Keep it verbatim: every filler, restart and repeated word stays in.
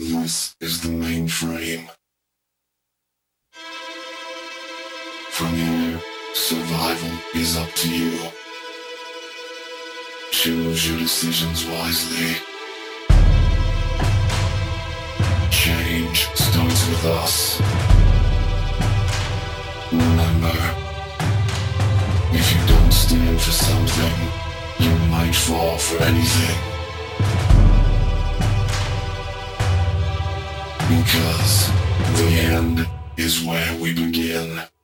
This is the mainframe. From here, survival is up to you. Choose your decisions wisely. Change starts with us. Remember, if you don't stand for something, you might fall for anything. Because the end is where we begin.